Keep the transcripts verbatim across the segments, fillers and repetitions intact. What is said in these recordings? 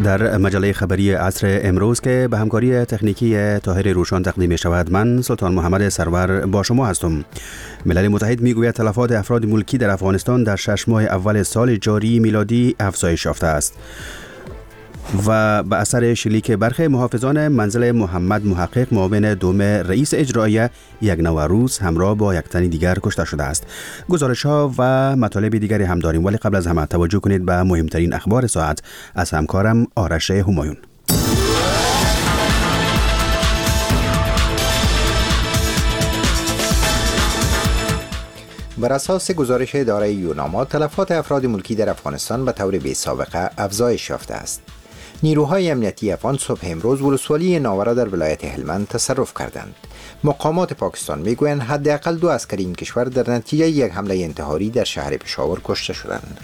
در مجله خبری عصر امروز که به همکاری تکنیکی طاهر روشان تقدیم می شود، من سلطان محمد سرور با شما هستم. ملل متحد می گوید تلفات افراد ملکی در افغانستان در شش ماه اول سال جاری میلادی افزایش یافته است و به اثر شلیک برخی محافظان منزل محمد محقق معاون دوم رئیس اجراییه یک نوروز همراه با یک تن دیگر کشته شده است. گزارش ها و مطالب دیگری هم داریم، ولی قبل از همه توجه کنید به مهمترین اخبار ساعت از همکارم آرش همایون. بر اساس گزارش اداره یوناما، تلفات افراد ملکی در افغانستان به طور بی سابقه افزایش یافته است. نیروهای امنیتی افغان صبح امروز ولسوالی ناورا در ولایت هلمند تصرف کردند. مقامات پاکستان میگویند حداقل دو عسکر این کشور در نتیجه یک حمله انتحاری در شهر پشاور کشته شدند.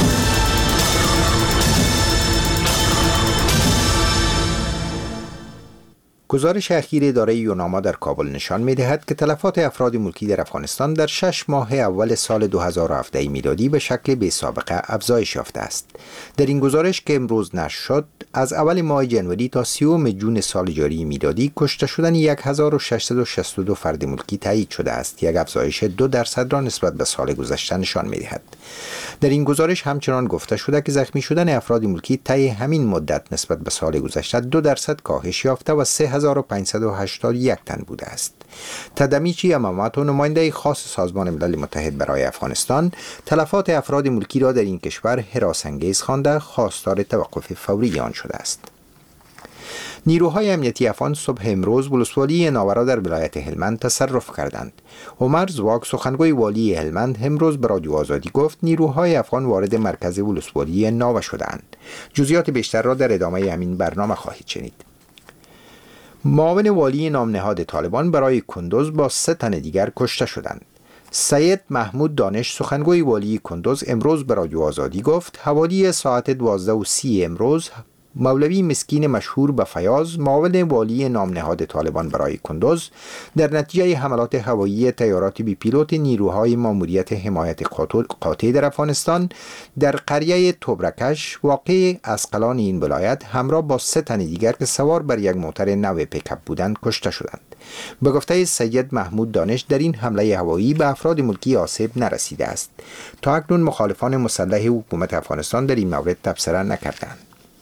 گزارش اخیر اداره یوناما در کابل نشان می‌دهد که تلفات افراد ملکی در افغانستان در شش ماه اول سال دو هزار و هفده میلادی به شکل بی سابقه افزایش یافته است. در این گزارش که امروز نشر شد، از اول ماه جنوری تا سیوم جون سال جاری میلادی کشته شدن یک هزار و ششصد و شصت و دو فرد ملکی تایید شده است. یک افزایش دو درصد را نسبت به سال گذشته نشان می‌دهد. در این گزارش همچنان گفته شده که زخمی شدن افراد ملکی طی همین مدت نسبت به سال گذشته دو درصد کاهش یافته و سه هزار و پانصد و هشتاد و یک تن بوده است. تدمیچی یاماماتو، نماینده خاص سازمان ملل متحد برای افغانستان، تلفات افراد ملکی را در این کشور هراس‌انگیز خوانده خواستار توقف فوری آن شده است. نیروهای امنیتی افغان صبح امروز ولسوالی ناورا در ولایت هلمند تصرف کردند. عمر زواگ، سخنگوی والی هلمند، امروز به رادیو آزادی گفت نیروهای افغان وارد مرکز ولسوالی ناوا شدند. جزئیات بیشتر را در ادامه همین برنامه خواهید شنید. معاون والی نام نهاد طالبان برای کندوز با سه تن دیگر کشته شدند. سید محمود دانش، سخنگوی والی کندوز، امروز به رادیو آزادی گفت حوالی ساعت دوازده و سی امروز مولوی مسکین مشهور به فیاض، معاون والی نام نهاد طالبان برای کندوز، در نتیجه حملات هوایی تیارات بی پیلوت نیروهای ماموریت حمایت قاطع در افغانستان در قریه توبرکش واقع اسقلان این ولایت همراه با سه تن دیگر که سوار بر یک موتر نو پیکاپ بودند کشته شدند. به گفته سید محمود دانش، در این حمله هوایی به افراد ملکی آسیب نرسیده است. تا اکنون مخالفان مسلح حکومت افغانستان در این مورد تبصره نکردند.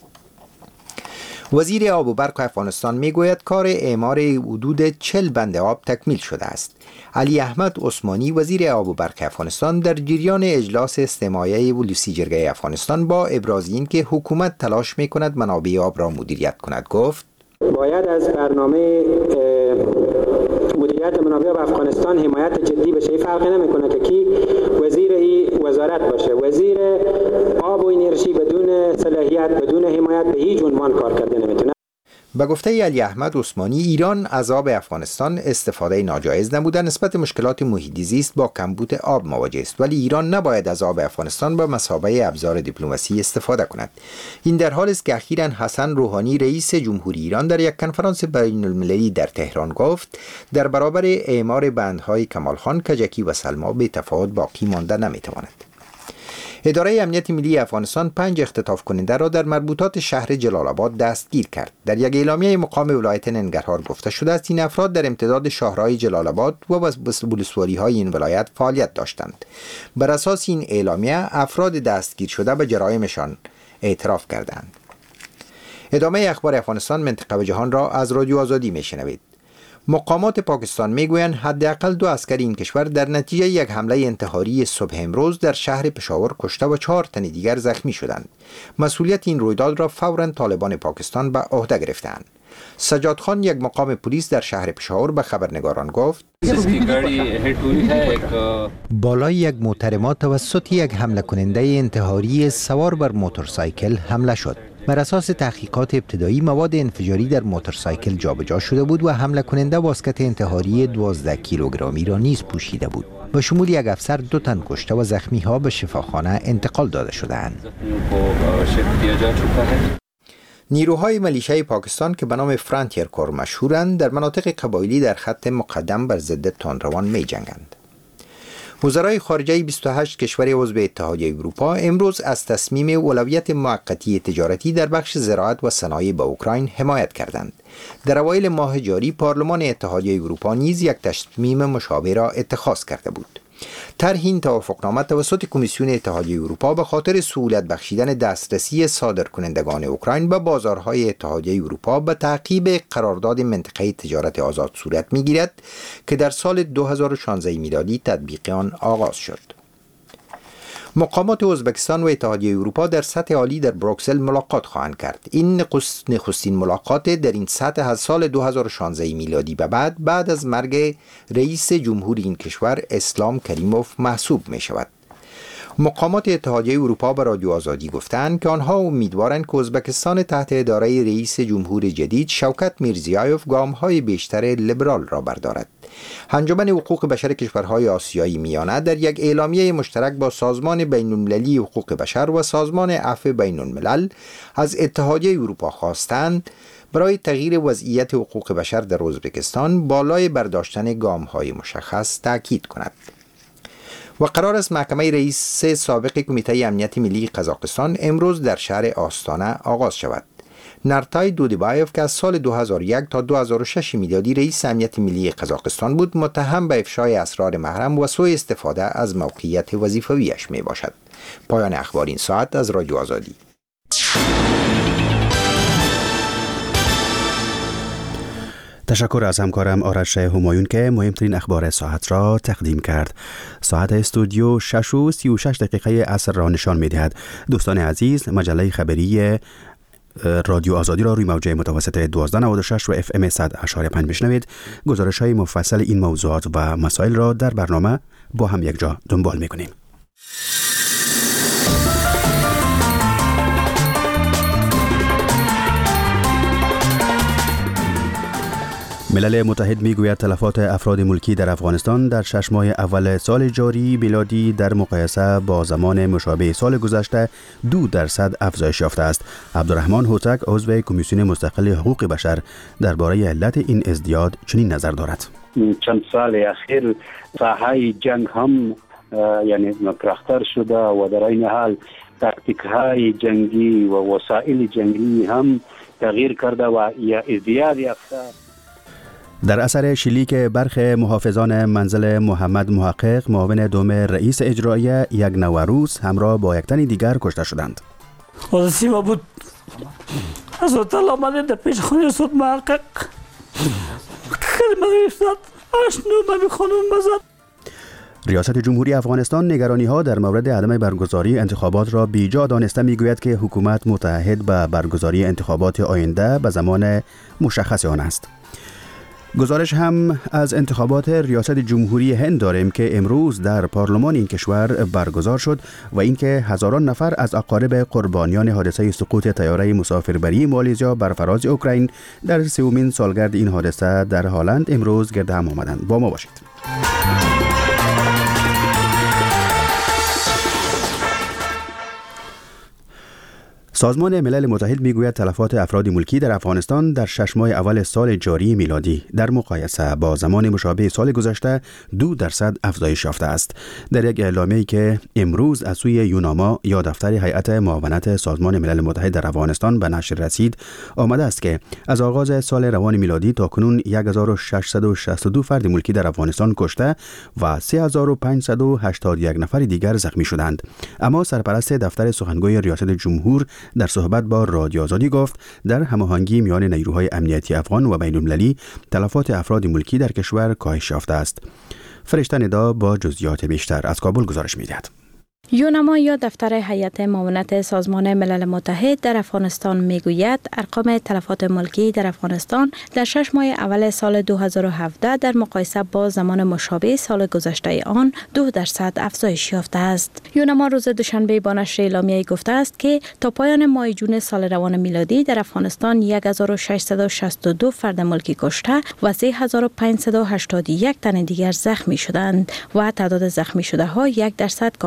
وزیر آب و برق افغانستان میگوید کار اعمار حدود چهل بند آب تکمیل شده است. علی احمد عثمانی، وزیر آب و برق افغانستان، در جریان اجلاس استماعی ولسی جرگه افغانستان با ابراز این که حکومت تلاش میکند منابع آب را مدیریت کند گفت: باید از برنامه مدیریت منابع آب افغانستان حمایت جدی بشه. فرقی نمیکنه که کی وزیر این وزارت باشه. وزیر آب و انرژی بدون صلاحیت، بدون حمایت به هیچ عنوان کار کرده نمیتونه. به گفته علی احمد عثمانی، ایران از آب افغانستان استفاده ناجایز نموده نسبت محیط محیطی زیست با کمبود آب مواجه است، ولی ایران نباید از آب افغانستان به مثابه ابزار دیپلماسی استفاده کند. این در حالی است که اخیراً حسن روحانی رئیس جمهوری ایران در یک کنفرانس بین المللی در تهران گفت در برابر اعمار بندهای کمالخان، کجکی و سلما بی تفاوت باقی مانده نمیتواند. اداره امنیت ملی افغانستان پنج اختطاف کننده را در مربوطات شهر جلال آباد دستگیر کرد. در یک اعلامیه مقام ولایت ننگرهار گفته شده است این افراد در امتداد شاهراه جلال آباد و ولسوالی‌های این ولایت فعالیت داشتند. بر اساس این اعلامیه افراد دستگیر شده به جرایمشان اعتراف کردند. ادامه اخبار افغانستان، منطقه و جهان را از رادیو آزادی میشنوید. مقامات پاکستان میگویند حداقل دو عسکر این کشور در نتیجه یک حمله انتحاری صبح امروز در شهر پشاور کشته و چهار تن دیگر زخمی شدند. مسئولیت این رویداد را فوراً طالبان پاکستان به عهده گرفتند. سجاد خان، یک مقام پلیس در شهر پشاور، به خبرنگاران گفت: بالای یک موتر ما توسط یک حمله کننده انتحاری سوار بر موتورسایکل حمله شد. بر اساس تحقیقات ابتدایی مواد انفجاری در موتورسایکل جابجا شده بود و حمله کننده واسکت انتحاری دوازده کیلوگرمی را نیز پوشیده بود. به شمول یک افسر دو تن کشته و زخمی ها به شفاخانه انتقال داده شدند. نیروهای ملیشه پاکستان که به نام فرانتیر کور مشهورند در مناطق قبایلی در خط مقدم بر ضد تندروان می جنگند. وزرای خارجه بیست و هشت کشور عضو اتحادیه اروپا امروز از تصمیم اولویت موقتی تجارتی در بخش زراعت و صنایع به اوکراین حمایت کردند. در اوایل ماه جاری پارلمان اتحادیه اروپا نیز یک تصمیم مشابه را اتخاذ کرده بود. طرح این توافقنامه توسط کمیسیون اتحادیه اروپا به خاطر سهولت بخشیدن دسترسی صادرکنندگان اوکراین به بازارهای اتحادیه اروپا به تعقیب قرارداد منطقه تجارت آزاد صورت می‌گیرد که در سال دو هزار و شانزده میلادی تطبیق آن آغاز شد. مقامات ازبکستان و اتحادیه اروپا در سطح عالی در بروکسل ملاقات خواهند کرد. این نخستین ملاقات در این سطح از سال دو هزار و شانزده میلادی به بعد بعد از مرگ رئیس جمهور این کشور اسلام کریموف محسوب می شود. مقامات اتحادیه اروپا به رادیو آزادی گفتند که آنها امیدوارند که ازبکستان تحت اداره رئیس جمهور جدید شوکت میرزیایوف گام‌های بیشتر لیبرال را بردارد. انجمن حقوق بشر کشورهای آسیایی میانه در یک اعلامیه مشترک با سازمان بین‌المللی حقوق بشر و سازمان عفو بین‌الملل از اتحادیه اروپا خواستند برای تغییر وضعیت حقوق بشر در ازبکستان بالای برداشتن گام‌های مشخص تاکید کند. و قرار است محکمه رئیس سابق کمیته امنیت ملی قزاقستان امروز در شهر آستانه آغاز شود. نرتای دودیبایف که از سال دو هزار و یک تا دو هزار و شش میلادی رئیس امنیت ملی قزاقستان بود، متهم به افشای اسرار محرم و سوء استفاده از موقعیت وظیفویش می باشد. پایان اخبار این ساعت از رادیو آزادی. تشکر از همکارم آرش همایون که مهمترین اخبار ساعت را تقدیم کرد. ساعت استودیو شش و سی و شش دقیقه عصر را نشان می دهد. دوستان عزیز، مجله خبری رادیو آزادی را روی موجه متوسط دوازده نود و شش و اف ام صد و پنج بشنوید. گزارش های مفصل این موضوعات و مسائل را در برنامه با هم یک جا دنبال می کنیم. ملل متحد میگوید تلفات افراد ملکی در افغانستان در شش ماه اول سال جاری میلادی در مقایسه با زمان مشابه سال گذشته دو درصد افزایش یافته است. عبدالرحمن هوتک عضو کمیسیون مستقل حقوق بشر درباره علت این ازدیاد چنین نظر دارد. چند سال اخیر ساحه جنگ هم یعنی مطرح‌تر شده و در این حال تاکتیک‌های جنگی و وسایل جنگی هم تغییر کرده و یا ازدیاد یافته. در اثر شلیک برخ محافظان منزل محمد محقق معاون دوم رئیس اجرایی یک نوروز همراه با یک تن دیگر کشته شدند. واسه ما بود از هتل آمده در پیش خانه صد محقق خیلی مدرستاد آشنو من خانم بزد. ریاست جمهوری افغانستان نگرانی ها در مورد عدم برگزاری انتخابات را بیجا دانسته میگوید که حکومت متعهد به برگزاری انتخابات آینده به زمان مشخص آن است. گزارش هم از انتخابات ریاست جمهوری هند داریم که امروز در پارلمان این کشور برگزار شد و اینکه هزاران نفر از اقارب قربانیان حادثه سقوط طیاره مسافربری مالزیا بر فراز اوکراین در سومین سالگرد این حادثه در هالند امروز گرد هم آمدند. با ما باشید. سازمان ملل متحد میگوید تلفات افراد ملکی در افغانستان در شش ماه اول سال جاری میلادی در مقایسه با زمان مشابه سال گذشته دو درصد افزایش یافته است. در یک اعلامیه‌ای که امروز از سوی یوناما یا دفتر هیئت معاونت سازمان ملل متحد در افغانستان به نشر رسید آمده است که از آغاز سال روان میلادی تا کنون یک هزار و ششصد و شصت و دو فرد ملکی در افغانستان کشته و سه هزار و پانصد و هشتاد و یک نفر دیگر زخمی شدند. اما سرپرست دفتر سخنگوی ریاست جمهور در صحبت با رادیو آزادی گفت در هماهنگی میان نیروهای امنیتی افغان و بین‌المللی تلفات افراد ملکی در کشور کاهش یافته است. فرشته ندا با جزئیات بیشتر از کابل گزارش می‌دهد. یوناما یا دفتر هیئت معاونت سازمان ملل متحد در افغانستان میگوید ارقام تلفات ملکی در افغانستان در شش ماه اول سال دو هزار و هفده در مقایسه با زمان مشابه سال گذشته آن دو درصد افزایش یافته است. یوناما روز دوشنبه با نشر اعلامیه‌ای گفته است که تا پایان ماه جون سال روان میلادی در افغانستان یک هزار و ششصد و شصت و دو فرد ملکی کشته و سه هزار و پانصد و هشتاد و یک تن دیگر زخمی شدند و تعداد زخمی شده ها یک درصد کاهش را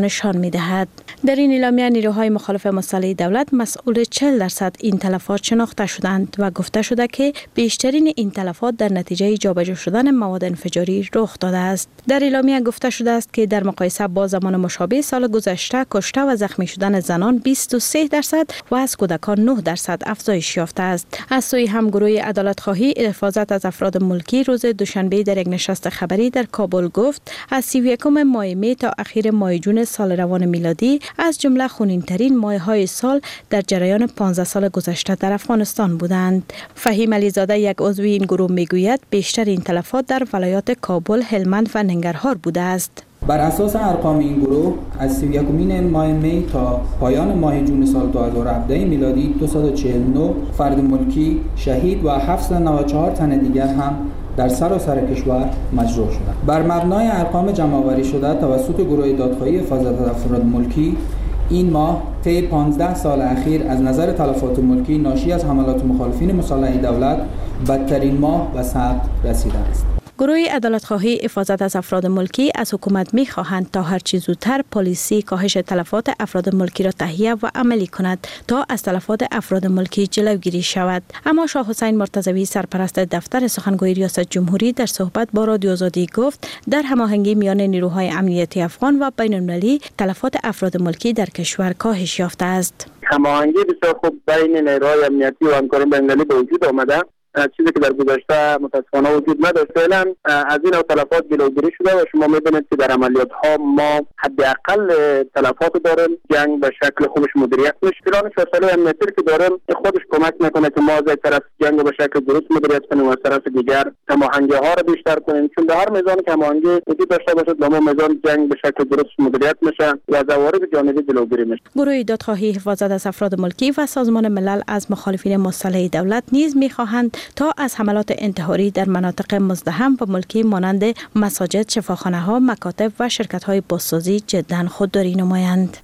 نشان می‌دهد. در این اعلامیه نیروهای مخالف مسلح دولت مسئول چهل درصد این تلفات شناخته شدند و گفته شده که بیشترین این تلفات در نتیجه جابجا شدن مواد انفجاری رخ داده است. در اعلامیه گفته شده است که در مقایسه با زمان مشابه سال گذشته کشته و زخمی شدن زنان بیست و سه درصد و از کودکان نه درصد افزایش یافته است. از سوی هم گروه عدالت خواهی حفاظت از افراد ملکی روز دوشنبه در یک نشست خبری در کابل گفت از سی و یکم ماه می تا اخیر ماه جون سال روان میلادی از جمله خونین‌ترین ماه‌های سال در جریان پانزده سال گذشته در افغانستان بودند. فهیم علیزاده یک عضو این گروه میگوید بیشتر این تلفات در ولایات کابل، هلمند و ننگرهار بوده است. بر اساس ارقام این گروه از سی و یکم ماه می تا پایان ماه جون سال دو هزار و هفده میلادی دویست و چهل و نه فرد ملکی شهید و هفتصد و نود و چهار تن دیگر هم در سراسر کشور مجروح شدند. بر مبنای ارقام جمع‌آوری شده توسط گروه دادخواهی حفاظت از افراد ملکی این ماه طی پانزده سال اخیر از نظر تلفات ملکی ناشی از حملات مخالفین مسلح دولت بدترین ماه و ثبت رسیده است. گروه عدالت خواهی حفاظت از افراد ملکی از حکومت می خواهند تا هر چه زودتر پالیسی کاهش تلفات افراد ملکی را تهیه و عملی کند تا از تلفات افراد ملکی جلوگیری شود. اما شاه حسین مرتضوی سرپرست دفتر سخنگوی ریاست جمهوری در صحبت با رادیو آزادی گفت در هماهنگی میان نیروهای امنیتی افغان و بین المللی تلفات افراد ملکی در کشور کاهش یافته است. هماهنگی بسیار خوب بین نیروهای امنیتی و همکاران بین المللی به وجود آمده، چیزی که در گذشته متاسفانه وجود نداشت. فعلا از این تلفات جلوگیری شده و شما می‌بینید که در عملیات ها ما حداقل تلفات داریم. جنگ به شکل خوبش مدیریت میشه. پلان چهار ساله امنیتی که داریم خودش کمک میکنه که ما از یک طرف جنگ به شکل درست مدیریت کنیم و از طرف دیگر هماهنگی ها رو بیشتر کنیم، چون در هر میزان که هماهنگی وجود داشته باشه در میزان جنگ به شکل درست مدیریت میشه و از عوارض جانبی جلوگیری میشه. گروه دادخواهی حفاظت از افراد ملکی و سازمان ملل از مخالفین مسلح دولت نیز می‌خواهند تا از حملات انتحاری در مناطق مزدحم و ملکی مانند مساجد، شفاخانه‌ها، مکاتب و شرکت‌های بازسازی جداً خودداری نمایند.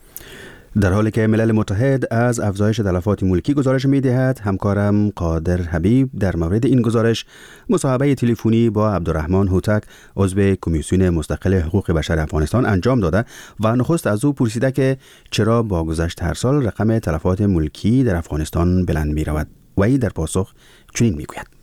در حالی که ملل متحد از افزایش تلفات ملکی گزارش می‌دهد، همکارم قادر حبیب در مورد این گزارش مصاحبه تلفنی با عبدالرحمن هوتک عضو کمیسیون مستقل حقوق بشر افغانستان انجام داده و نخست از او پرسیده که چرا با گذشت هر سال رقم تلفات ملکی در افغانستان بلند می‌رود و ای در پاسخ چنین می‌گوید: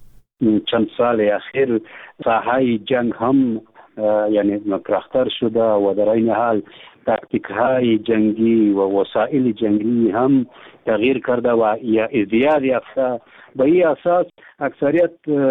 چند سال اخیر ساحه جنگ هم یعنی مکرختر شده و در این حال تاکتیک های جنگی و وسایل جنگی هم تغییر کرده و یا ازدیاد یافته. به این اساس اکثریت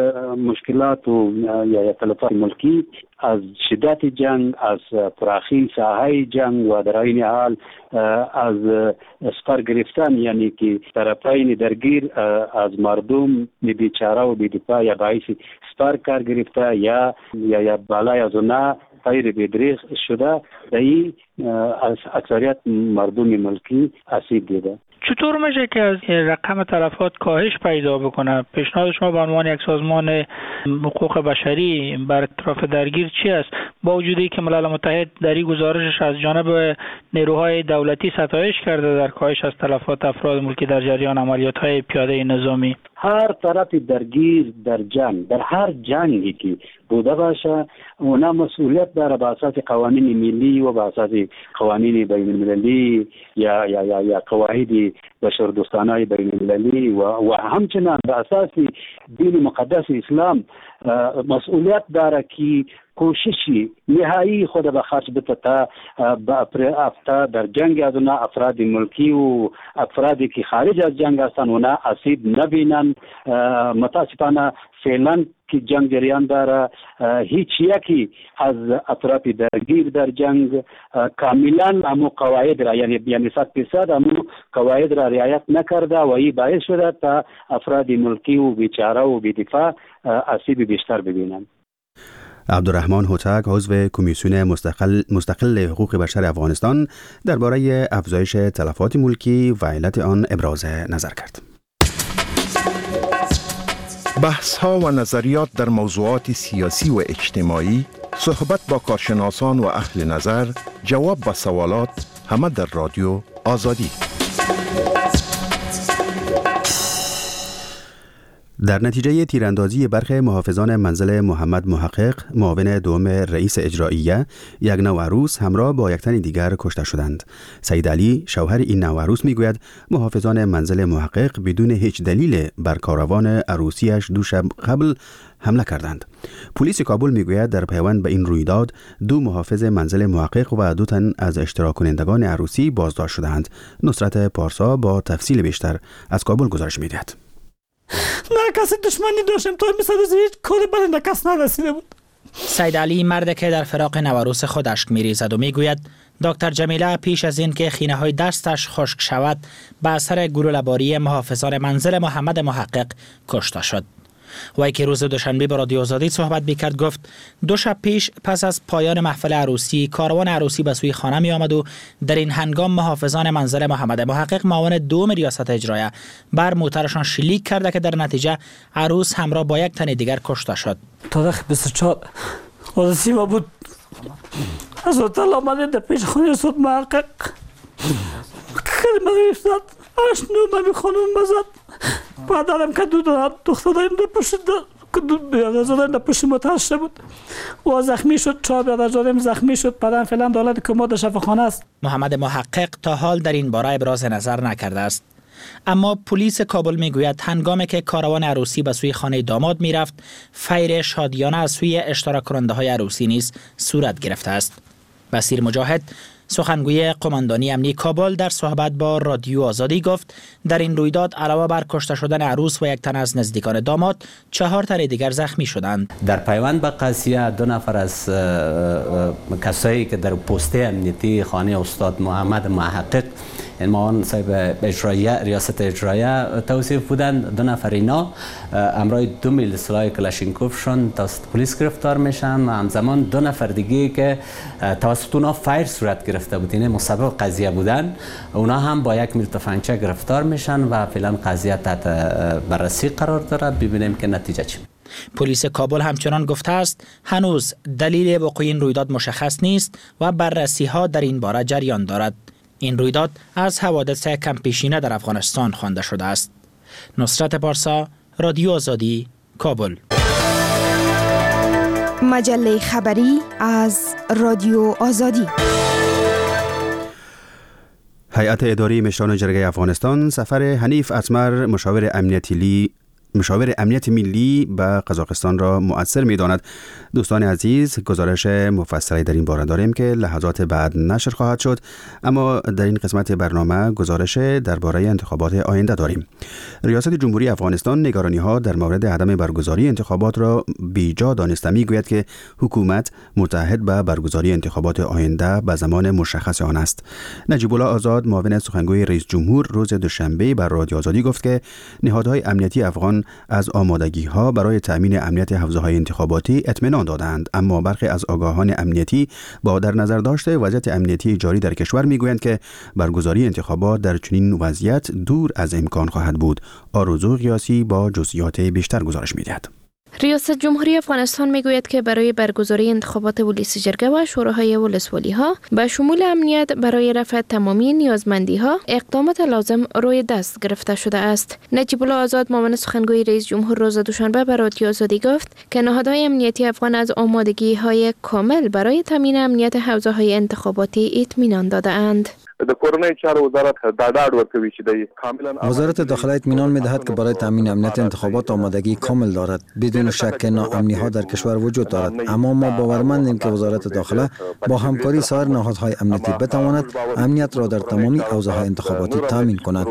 مشکلات و یا تلفات ملکی از شدت جنگ، از فراخی ساحه جنگ و در این حال از سپر گرفتن، یعنی که طرفین درگیر از مردم بیچاره و بی‌دفاع یا باعث سپر کار گرفته یا یا یا بالای از اونها غیر بدریغ شده، در این اکثریت مردم ملکی آسیب دیده. چطور میشه که از رقم تلفات کاهش پیدا بکنه؟ پیشنهاد شما به عنوان یک سازمان حقوق بشری بر اطراف درگیر چی است؟ با وجودی که ملل متحد در این گزارشش از جانب نیروهای دولتی ستایش کرده در کاهش از تلفات افراد ملکی در جریان عملیات‌های پیاده نظامی. هر طرف درگیر در جنگ، در هر جنگی که بوده باشه، اونا مسئولیت داره به اساس قوانین ملی و به اساس قوانین بین المللی یا یا یا, یا قواعد بشردوستانه بین المللی و, و همچنان به اساس دین مقدس اسلام مسئولیت داره که کوششی نهایی خود به خرج بده تا افتا در جنگ از اونا افراد ملکی و افرادی که خارج از جنگ هستن اونا آسیب نبینن. متاسفانه فعلا که جنگ جریان داره هیچ یکی از اطراف درگیر در جنگ کاملا همو قواعد را یعنی یعنی صد درصد همو قواعد را رعایت نکرده و این باعث شده تا افراد ملکی و بیچاره و بی‌دفاع آسیب بیشتر ببینند. عبدالرحمن هوتک عضو کمیسیون مستقل مستقل حقوق بشر افغانستان درباره افزایش تلفات ملکی و علت آن ابراز نظر کرد. بحث ها و نظریات در موضوعات سیاسی و اجتماعی، صحبت با کارشناسان و اهل نظر، جواب به سوالات، همه در رادیو آزادی. در نتیجه تیراندازی برخی محافظان منزل محمد محقق، معاون دوم رئیس اجراییه، یک نوعروس همراه با یک تن دیگر کشته شدند. سید علی، شوهر این نوعروس، میگوید محافظان منزل محقق بدون هیچ دلیل بر کاروان عروسیش دو شب قبل حمله کردند. پلیس کابل میگوید در پیوند به این رویداد دو محافظ منزل محقق و دو تن از اشتراک کنندگان عروسی بازداشت شدند. نصرت پارسا با تفصیل بیشتر از کابل گزارش میدهد. نه کسی دشمنی داشتیم توی مثل از هیچ کاری برنده کس نرسیده بود. سید علی، مرد که در فراق نوعروس خود اشک میریزد و میگوید دکتر جمیله پیش از این که خینه های دستش خشک شود به اثر گلوله‌باری محافظان منزل محمد محقق کشته شد. وی که روز دوشنبه با رادیو آزادی صحبت میکرد گفت دو شب پیش پس از پایان محفل عروسی کاروان عروسی به سوی خانه می آمد و در این هنگام محافظان منزل محمد محقق معاون دوم ریاست اجرایه بر موترشان شلیک کرده که در نتیجه عروس همراه با یک تن دیگر کشته شد. تاریخ بیست و چهار عروسی ما بود. از هتل آمده در پیش خانه رسول محقق کلمه ایستاد اشنو من خانم مزد بعدم که دو دخترم در پشت بیادرزادم در پشت متحشه بود و زخمی شد. چهار بیادرزادم زخمی شد. بعدم فعلا دولت کماد در شفاخانه است. محمد محقق تا حال در این باره ابراز نظر نکرده است. اما پلیس کابل میگوید هنگامی که کاروان عروسی به سوی خانه داماد میرفت فیر شادیانه از سوی اشتراک کننده های عروسی نیز صورت گرفته است. بصیر مجاهد، سخنگوی قماندانی امنی کابل، در صحبت با رادیو آزادی گفت در این رویداد علاوه بر کشته شدن عروس و یک تن از نزدیکان داماد چهار تن دیگر زخمی شدند. در پیوند به قضیه دو نفر از کسایی که در پست امنیتی خانه استاد محمد محقق معاون صاحب اجرایه ریاست اجرایه توصیف بودند، دو نفر اینا امرای دو میل سلاح کلاشینکوفشون توسط پلیس گرفتار میشن و همزمان دو نفر دیگه که توسط اونا فایر صورت گرفته بود، این مسبب قضیه بودن، اونا هم با یک میل تفنگچه گرفتار میشن و فعلا قضیه تحت بررسی قرار دارد. ببینیم که نتیجه چی. پلیس کابل همچنان گفته است هنوز دلیل وقوع این رویداد مشخص نیست و بررسی ها در این باره جریان دارد. این رویداد از حوادث کم پیشینه در افغانستان خوانده شده است. نصرت پارسا، رادیو آزادی، کابل. مجله خبری از رادیو آزادی. هیئت اداری مشران جرگه افغانستان سفر حنیف اتمر، مشاور امنیتی لی مشاور امنیت ملی به قزاقستان را مؤثر می‌داند. دوستان عزیز، گزارش مفصلی در این باره داریم که لحظات بعد نشر خواهد شد، اما در این قسمت برنامه گزارش درباره انتخابات آینده داریم. ریاست جمهوری افغانستان نگرانی‌ها در مورد عدم برگزاری انتخابات را بیجا دانسته می‌گوید که حکومت متعهد به برگزاری انتخابات آینده به زمان مشخص آن است. نجیب الله آزاد، معاون سخنگوی رئیس جمهور، روز دوشنبه بر رادیو آزادی گفت که نهادهای امنیتی افغان از آمادگی‌ها برای تأمین امنیت حوزه‌های انتخاباتی اطمینان دادند، اما برخی از آگاهان امنیتی با در نظر داشته وضعیت امنیتی جاری در کشور می‌گویند که برگزاری انتخابات در چنین وضعیت دور از امکان خواهد بود. آرزو قیاسی با جزئیات بیشتر گزارش می‌دهد. ریاست جمهوری افغانستان میگوید که برای برگزاری انتخابات ولسی جرگه و شوراهای ولسوالی ها به شمول امنیت برای رفع تمامی نیازمندی ها اقدامات لازم روی دست گرفته شده است. نجیب الله آزاد، معاون سخنگوی رئیس جمهور، روز دوشنبه به رادیو آزادی گفت که نهادهای امنیتی افغان از آمادگی های کامل برای تامین امنیت حوزه های انتخاباتی اطمینان داده‌اند. وزارت داخله اطمینان می‌دهد که برای تامین امنیت انتخابات آمادگی کامل دارد. بدون شک ناامنی ها در کشور وجود دارد، اما ما باورمندیم که وزارت داخله با همکاری سایر نهادهای امنیتی بتواند امنیت را در تمامی حوزه‌های انتخاباتی تامین کند.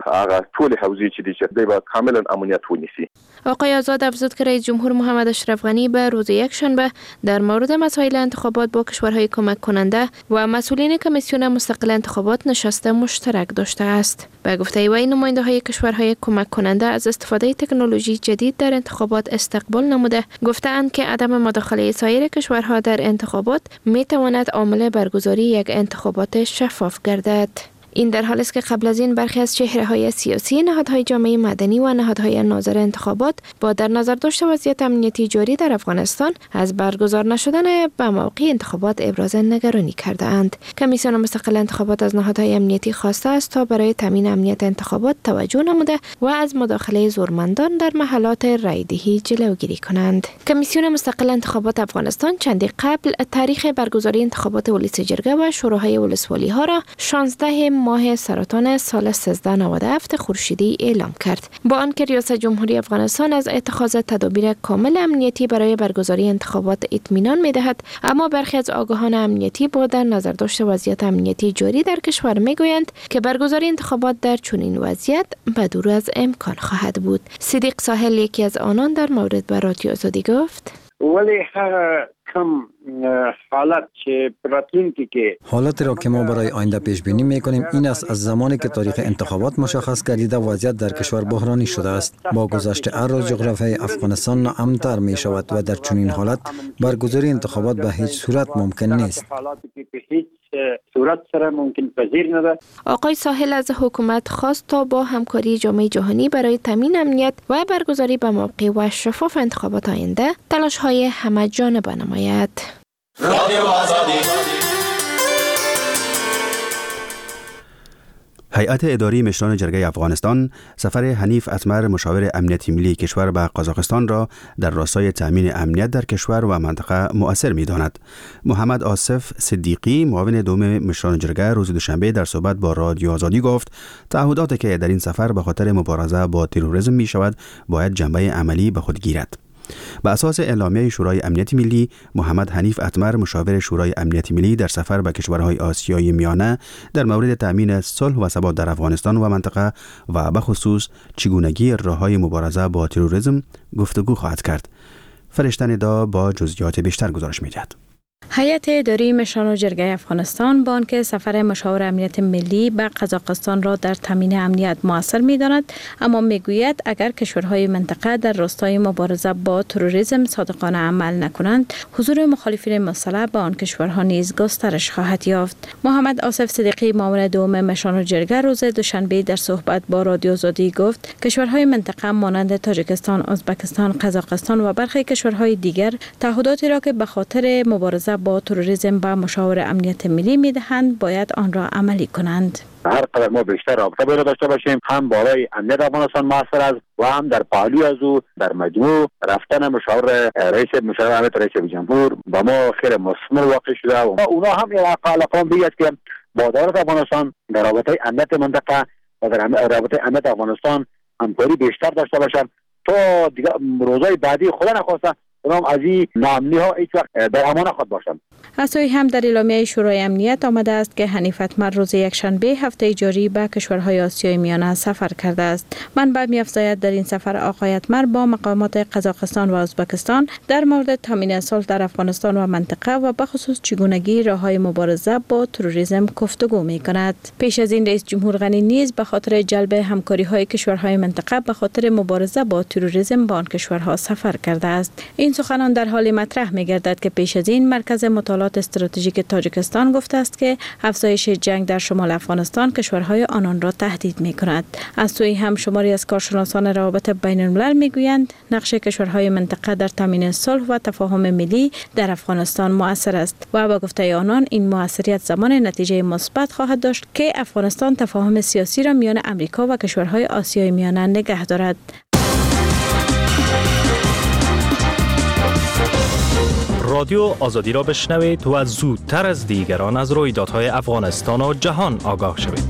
آقای آزاد افزود که رئیس جمهور محمد اشرف غنی به روز یکشنبه در مورد مسائل انتخابات با کشورهای کمک کننده و مسئولین کمیسیون مستقل انتخابات نشست مشترک داشته است. به گفته وی، نماینده‌های کشورهای کمک کننده از استفاده تکنولوژی جدید در انتخابات استقبال نموده گفته‌اند که عدم مداخله سایر کشورها در انتخابات می‌تواند عامل برگزاری یک انتخابات شفاف گردد. این در حالی است که قبل از این برخی از چهره‌های سیاسی، نهادهای جامعه مدنی و نهادهای ناظر انتخابات با در نظر داشت وضعیت امنیتی جاری در افغانستان از برگزار نشدن به موقع انتخابات ابراز نگرانی کرده اند. کمیسیون مستقل انتخابات از نهادهای امنیتی خواسته است تا برای تامین امنیت انتخابات توجه نموده و از مداخله زورمندان در محلات رایدهی جلوگیری کنند. کمیسیون مستقل انتخابات افغانستان چندی قبل تاریخ برگزاری انتخابات ولسی جرگه و شورای ولسوالی ها را شانزده ماه سرطان سال سیزده نود و هفت خورشیدی اعلام کرد. با آنکه ریاست جمهوری افغانستان از اتخاذ تدابیر کامل امنیتی برای برگزاری انتخابات اطمینان می‌دهد، اما برخی از آگاهان امنیتی با در نظر داشت وضعیت امنیتی جاری در کشور میگویند که برگزاری انتخابات در چنین وضعیت بدور از امکان خواهد بود. صدیق ساحل یکی از آنان در مورد به رادیو آزادی گفت: ولی هر کم حالت که راتونکی که حالتی را که ما برای آینده پیش بینی میکنیم این است: از زمانی که تاریخ انتخابات مشخص گردیده وضعیت در کشور بحرانی شده است. با گذشت هر روز جغرافیای افغانستان ناامن‌تر می شود و در چنین حالت برگزاری انتخابات به هیچ صورت ممکن نیست. صورت سره ممکن پذیر نده. آقای ساحل از حکومت خواست تا با همکاری جامعه جهانی برای تامین امنیت و برگزاری به موقع و شفاف انتخابات آینده تلاش‌های همه جانبه نماید. رادیو آزادی. هیئت اداری مشران جرگه افغانستان سفر حنیف اتمر مشاور امنیتی ملی کشور به قزاقستان را در راستای تامین امنیت در کشور و منطقه مؤثر می‌داند. محمد آصف صدیقی معاون دوم مشران جرگه روز دوشنبه در صحبت با رادیو آزادی گفت تعهداتی که در این سفر به خاطر مبارزه با تروریسم می شود باید جنبه عملی به خود گیرد. به اساس اعلامیه شورای امنیت ملی، محمد حنیف اتمر مشاور شورای امنیت ملی در سفر به کشورهای آسیای میانه در مورد تامین صلح و ثبات در افغانستان و منطقه و به خصوص چگونگی راههای مبارزه با تروریسم گفتگو خواهد کرد. فرشته ندا با جزئیات بیشتر گزارش می‌دهد. هیئت اداری مشران جرگه افغانستان با آنکه سفر مشاور امنیت ملی به قزاقستان را در تامین امنیت مؤثر می‌داند، اما میگوید اگر کشورهای منطقه در راستای مبارزه با تروریسم صادقانه عمل نکنند، حضور مخالفین مسلح به آن کشورها نیز گسترش خواهد یافت. محمد آصف صدیقی معاون دوم مشران جرگه روز دوشنبه در صحبت با رادیو آزادی گفت کشورهای منطقه مانند تاجیکستان، ازبکستان، قزاقستان و برخی کشورهای دیگر تعهداتی را که به خاطر مبارزه با تروریسم به مشاور امنیت ملی میدهند باید آن را عملی کنند. هر قدر ما بیشتر رابطه باید داشته باشیم، هم برای امنیت افغانستان موثر است و هم در پهلوی از او در مجموع رفتن مشاور رئیس مشاور امنیت رئیس جمهور با ما خیر مثمر واقع شده و اونا هم یه علاقه بیاد که با دولت افغانستان در رابطه امنیت منطقه و در رابطه امنیت افغانستان همکاری بیشتر داشته باشند تا دیگه روزهای بعدی خدا نخواسته اونم از این ناامنی ها هیچ وقت در امان خود باشند. از سوی هم در اعلامیه شورای امنیت آمده است که حنیف اتمر روز یکشنبه هفته جاری به کشورهای آسیای میانه سفر کرده است. منبع می‌افزاید در این سفر آقای اتمر با مقامات قزاقستان و ازبکستان در مورد تامین صلح در افغانستان و منطقه و به خصوص چگونگی راههای مبارزه با تروریسم گفتگو می‌کند. پیش از این رئیس جمهور غنی نیز به خاطر جلب همکاری‌های کشورهای منطقه به خاطر مبارزه با تروریسم با آن کشورها سفر کرده است. این سخنان در حال مطرح می‌گردد که پیش از این مرکز مطالعات استراتژیک تاجیکستان گفته است که افزایش جنگ در شمال افغانستان کشورهای آنان را تهدید می‌کند. از سوی هم شماری از کارشناسان روابط بین‌الملل می‌گویند نقش کشورهای منطقه در تامین صلح و تفاهم ملی در افغانستان مؤثر است و با گفته آنان این مؤثریت زمان نتیجه مثبت خواهد داشت که افغانستان تفاهم سیاسی را میان امریکا و کشورهای آسیای میانه نگه دارد. رادیو آزادی را بشنوید و زودتر از دیگران از رویدادهای افغانستان و جهان آگاه شوید.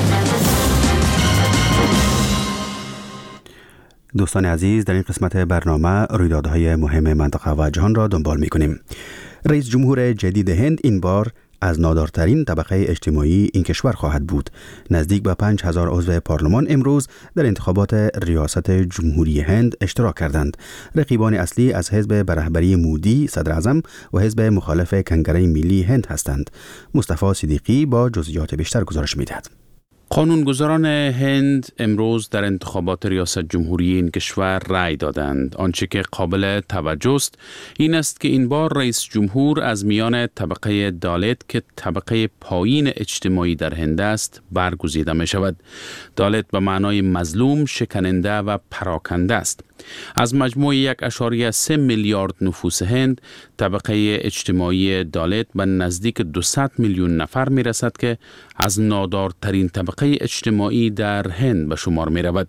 دوستان عزیز، در این قسمت برنامه رویدادهای مهم منطقه و جهان را دنبال می‌کنیم. رئیس جمهور جدید هند این بار از نادارترین طبقه اجتماعی این کشور خواهد بود. نزدیک به پنج هزار عضو پارلمان امروز در انتخابات ریاست جمهوری هند اشتراک کردند. رقیبان اصلی از حزب به رهبری مودی صدر اعظم و حزب مخالف کنگره ملی هند هستند. مصطفی صدیقی با جزئیات بیشتر گزارش می‌دهد. قانونگذاران هند امروز در انتخابات ریاست جمهوری این کشور رأی دادند. آنچه که قابل توجه است این است که این بار رئیس جمهور از میان طبقه دالت که طبقه پایین اجتماعی در هند است برگزیده می شود. دالت به معنای مظلوم، شکننده و پراکنده است. از مجموع یک اشاریه سه میلیارد نفوس هند، طبقه اجتماعی دالت به نزدیک دویست میلیون نفر می رسد که از نادارترین طبقه اجتماعی در هند به شمار می رود.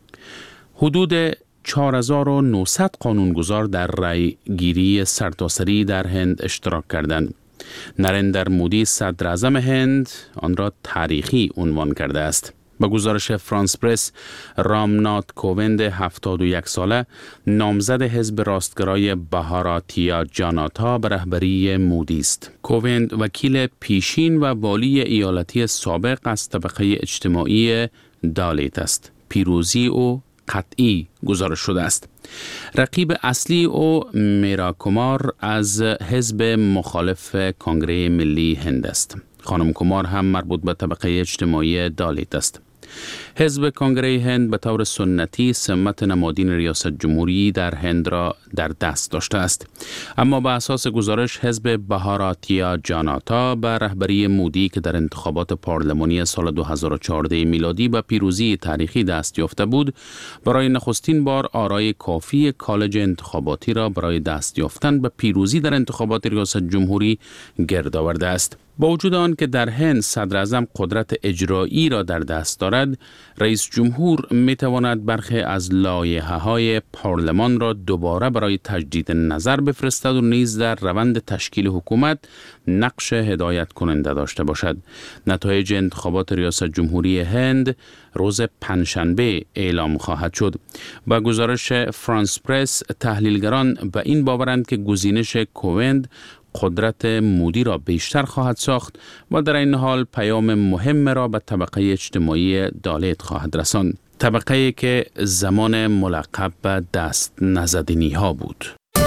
حدود چهار هزار و نهصد قانونگذار در رأی گیری سرتاسری در هند اشتراک کردند. نریندر مودی صدر اعظم هند آن را تاریخی عنوان کرده است. با گزارش فرانس پرس، رامنات کووند هفتاد و یک ساله نامزد حزب راستگرای بهاراتیا جاناتا به رهبری مودی است. کووند وکیل پیشین و والی ایالتی سابق از طبقه اجتماعی دالیت است. پیروزی او قطعی گزارش شده است. رقیب اصلی او میرا کمار از حزب مخالف کنگره ملی هند است. خانم کمار هم مربوط به طبقه اجتماعی دالیت است. حزب کنگره هند به طور سنتی سمت نمادین ریاست جمهوری در هند را در دست داشته است، اما به اساس گزارش حزب بهاراتیا جاناتا به رهبری مودی که در انتخابات پارلمانی سال دو هزار و چهارده میلادی به پیروزی تاریخی دست یافته بود، برای نخستین بار آرای کافی کالج انتخاباتی را برای دست یافتن به پیروزی در انتخابات ریاست جمهوری گرد آورده است. با وجود آن که در هند صدر اعظم قدرت اجرایی را در دست دارد، رئیس جمهور می تواند برخی از لایحه‌های پارلمان را دوباره برای تجدید نظر بفرستد و نیز در روند تشکیل حکومت نقش هدایت کننده داشته باشد. نتایج انتخابات ریاست جمهوری هند روز پنجشنبه اعلام خواهد شد. با گزارش فرانس پرس، تحلیلگران به این باورند که گزینش کووند قدرت مودی را بیشتر خواهد ساخت و در این حال پیام مهم را به طبقه اجتماعی دالیت خواهد رساند. طبقه‌ای که زمان ملقب به دست نزدنی ها بود.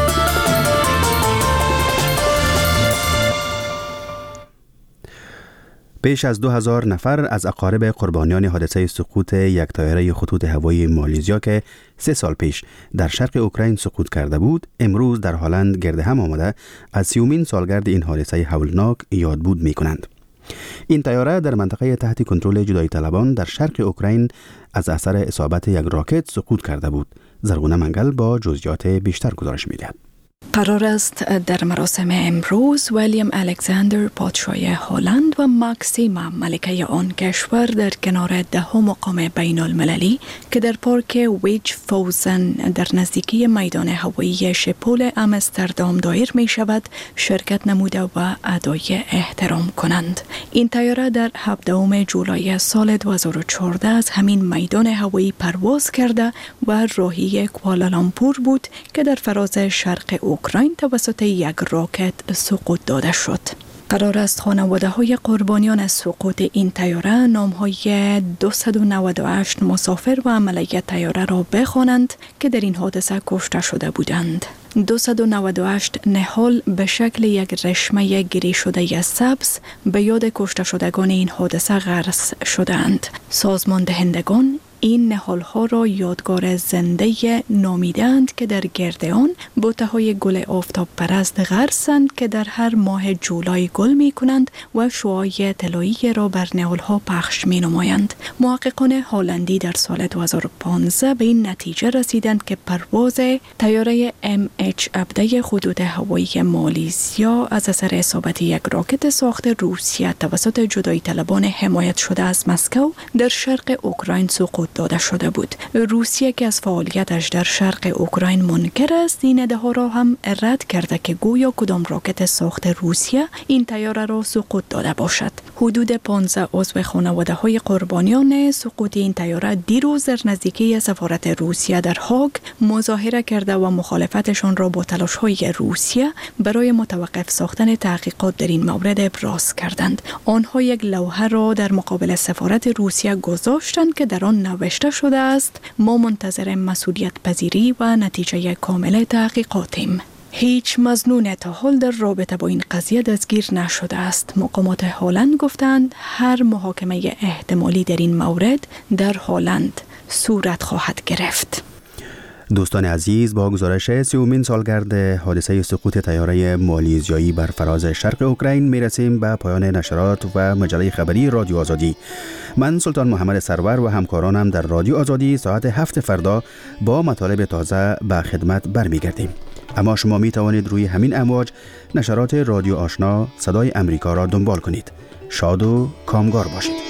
بیش از دو هزار نفر از اقارب قربانیان حادثه سقوط یک طیاره خطوط هوایی مالیزیا که سه سال پیش در شرق اوکراین سقوط کرده بود، امروز در هلند گرد هم آمده از سیومین سالگرد این حادثه هولناک یادبود می کنند. این طیاره در منطقه تحت کنترل جدایی طلبان در شرق اوکراین از اثر اصابت یک راکت سقوط کرده بود. زرغونه منگل با جزئیات بیشتر گزارش می دهد. قرار است در مراسم امروز ویلیام الکساندر پادشاه هلند و ماکسیما ملکه آن کشور در کنار دهم مقام بین المللی که در پارک ویج فوزن در نزدیکی میدان هوایی شپول آمستردام دایر می شود شرکت نموده و ادای احترام کنند. این طیاره در هفدهم جولای سال دو هزار و چهارده از همین میدان هوایی پرواز کرده و راهی کوالالامپور بود که در فراز شرق اوکراین توسط یک راکت سقوط داده شد. قرار است خانواده های قربانیان از سقوط این طیاره نام های دویست و نود و هشت مسافر و عمله طیاره را بخوانند که در این حادثه کشته شده بودند. دویست و نود و هشت نهال به شکل یک رشمه گری شده سبز به یاد کشته شدگان این حادثه غرس شدند. سازمان دهندگان این نهال‌ها را یادگار زنده نامیدند که در گرد آن بوته‌های گل آفتاب پرست غرسند که در هر ماه جولای گل می کنند و شعاع طلایی را بر نهال‌ها پخش می نمایند. محققان هلندی در سال دو هزار و پانزده به این نتیجه رسیدند که پرواز طیاره ام اچ هفده خطوط هوایی مالیزیا از اثر اصابت یک راکت ساخت روسیه توسط جدایی طلبان حمایت شده از مسکو در شرق اوکراین سقوط داده شده بود. روسیه که از فعالیتش در شرق اوکراین منکر است، این ادعا را هم رد کرده که گویا کدام راکت ساخت روسیه این طیاره را سقوط داده باشد. حدود پانزده عضو خانواده های قربانیان سقوط این طیاره دیروز در نزدیکی سفارت روسیه در هاگ مظاهره کرده و مخالفتشان را با تلاش های روسیه برای متوقف ساختن تحقیقات در این مورد ابراز کردند. آنها یک لوحه را در مقابل سفارت روسیه گذاشتند که در آن نوشته شده است: ما منتظر مسئولیت پذیری و نتیجه کامل تحقیقاتیم. هیچ مظنون تا حال در رابطه با این قضیه دستگیر نشده است. مقامات هلند گفتند هر محاکمه احتمالی در این مورد در هلند صورت خواهد گرفت. دوستان عزیز، با گزارش سیومین سالگرد حادثه سقوط طیاره مالیزیایی بر فراز شرق اوکراین میرسیم به پایان نشرات و مجله خبری رادیو آزادی. من سلطان محمد سرور و همکارانم در رادیو آزادی ساعت هفت فردا با مطالب تازه به خدمت برمیگردیم. اما شما می توانید روی همین امواج نشرات رادیو آشنا صدای امریکا را دنبال کنید. شاد و کامگار باشید.